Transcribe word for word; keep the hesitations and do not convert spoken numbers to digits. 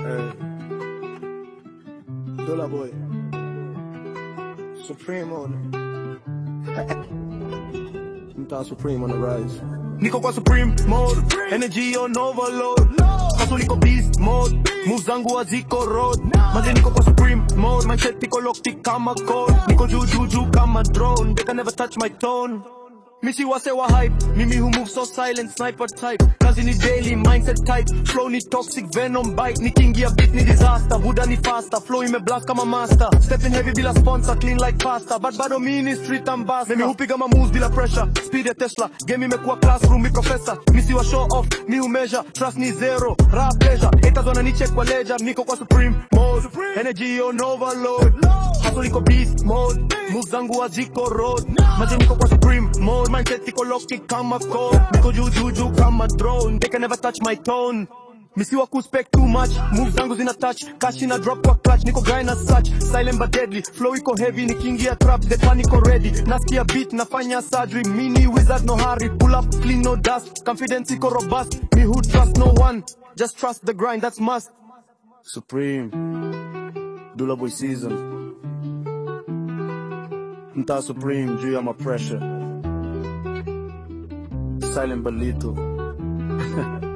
Hey. Dola boy. Supreme on. Mta Supreme on the rise. Niko kwa Supreme mode, energy on overload. Hustle niko beast mode, moves zangu haziko road. Maze niko kwa Supreme mode, mindset iko locked kama code. Niko juu juu juu kama drone, they can never touch my tone. Missy wase wa hype, mimi who move so silent, sniper type. Kazi ni daily, mindset type. Flow ni toxic, venom bite. Nikiingia beat ni disaster, buda ni faster. Flow ime blast kama master. Stepping heavy bila sponsor, clean like pasta. But bado mini street ambassador. Mimi hupiga ma moves bila pressure, speed ya Tesla. Game imekuwa classroom, mi professor. Missy wa show off, mi hu measure. Trust ni zero, raw pleasure. Haters wana ni check kwa ledger, niko kwa Supreme mode. Energy on overload. Hustle niko beast mode, moves zangu haziko road. Maze niko kwa Supreme mode, mindset iko locked kama code. Niko juu juu juu kama drone, they can never touch my tone. Missy wa kuspect too much, moves zangu zina touch. Cash ina drop kwa clutch, niko grind as such. Silent but deadly, flow iko heavy, nikiingia trap, the panic already. Nasikia beat, nafanya surgery, mini wizard no hurry. Pull up, clean no dust, confidence iko robust. Me who trust no one, just trust the grind, that's must. Supreme. Dola boy season. Mta Supreme juu ya ma pressure. Silent but lethal.